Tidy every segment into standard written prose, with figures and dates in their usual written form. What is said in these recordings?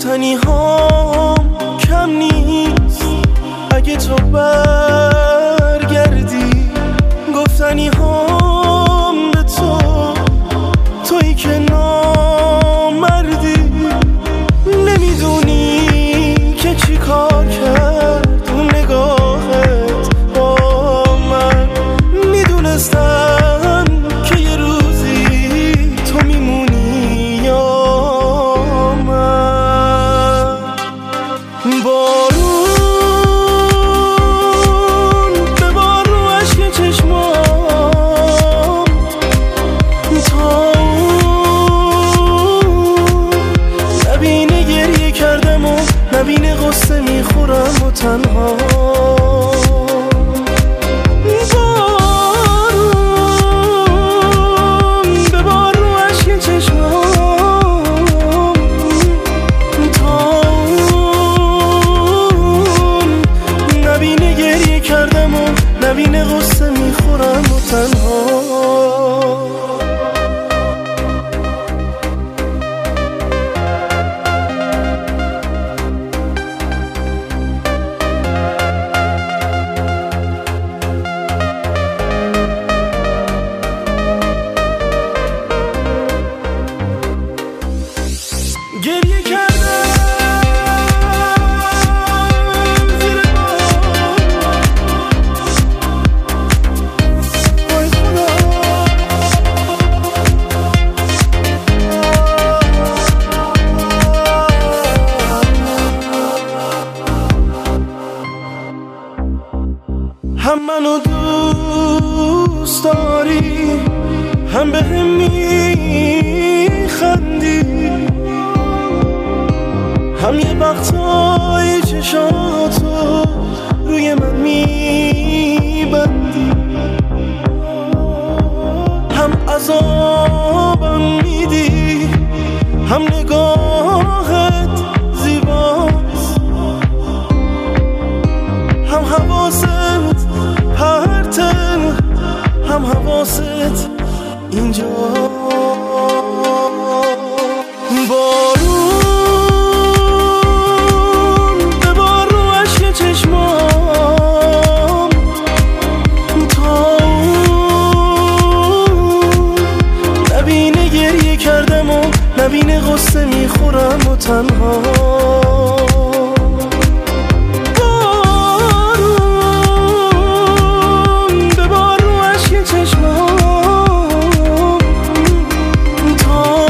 گفتنی هام کم نیست اگه تو برگردی، گفتنی هام به تو، تویی که نامردی. نمیدونی که چی کار کرد اون نگاهت با من. میدونستم که یه روزی تو میمونی یا من. بارون ببار رو اشک چشمام، تا نبینه گریه کردم و نبینه غصه میخورم و تنها. بارون ببار رو اشک چشمام، تا نبینه گریه کردم و نبینه غصه میخورم و تنها. گریه کردم زیر وای خدا. هم منو دوست داری، هم بهم میخندی، هم یه وقتایی چشاتو روی من میبندی، هم عذابم میدی، هم نگاهت زیباست، هم حواست پرته، هم حواست اینجا. بارون ببار رو اشک چشمام، تا نبینه گریه کردم و نبینه غصه میخورم و تنها. بارون ببار رو اشک چشمام، تا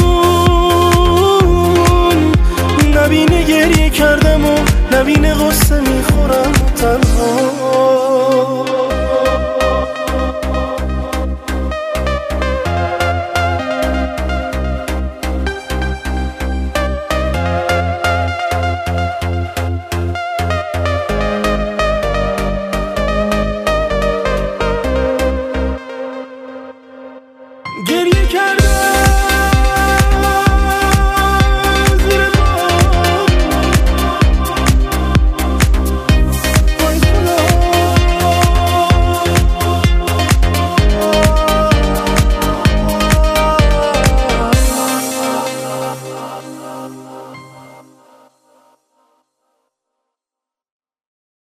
نبینه گریه کردم و نبینه غصه میخورم و تنها. گریه کردم